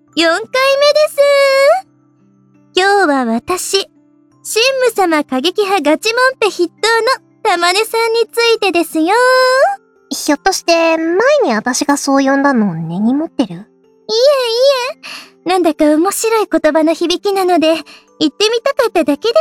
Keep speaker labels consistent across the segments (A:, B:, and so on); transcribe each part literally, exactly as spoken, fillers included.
A: よんかいめです。今日は私、神武様過激派ガチモンペ筆頭の玉音さんについてですよ。
B: ひょっとして、前に私がそう呼んだの根に持ってる？いえい
A: え、なんだか面白い言葉の響きなので、言ってみたかっただけです。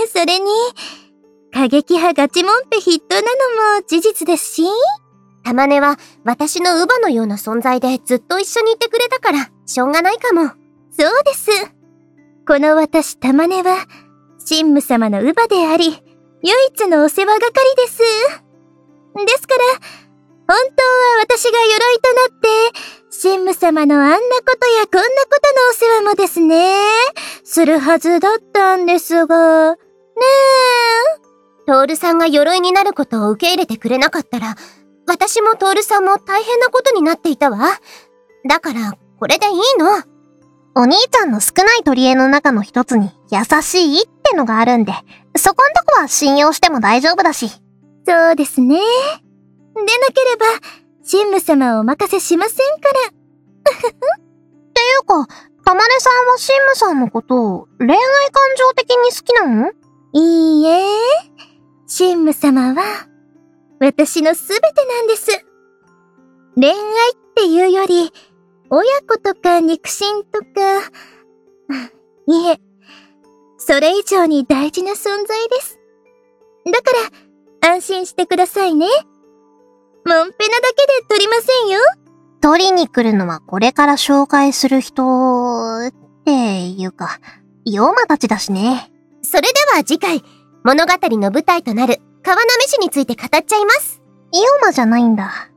A: それに、過激派ガチモンペ筆頭なのも事実ですし、
B: 玉音は私の乳母のような存在でずっと一緒にいてくれたから、しょうがないかも。
A: そうです。この私玉音は、神武様の乳母であり、唯一のお世話係です。ですから、本当は私が鎧となって、神武様のあんなことやこんなことのお世話もですね、するはずだったんですが、ね
B: え。トールさんが鎧になることを受け入れてくれなかったら、私もトールさんも大変なことになっていたわ。だから、これでいいの。お兄ちゃんの少ない取り柄の中の一つに優しいってのがあるんで、そこんとこは信用しても大丈夫だし。
A: そうですね。でなければ、神武様をお任せしませんから。
B: っていうか、玉音さんは神武さんのことを恋愛感情的に好きなの？
A: いいえ、神武様は、私のすべてなんです。恋愛っていうより、親子とか肉親とか、いえ、それ以上に大事な存在です。だから、安心してくださいね。モンペなだけで取りませんよ。
B: 取りに来るのはこれから紹介する人、っていうか、妖魔たちだしね。それでは次回、物語の舞台となる川名飯について語っちゃいます。妖魔じゃないんだ。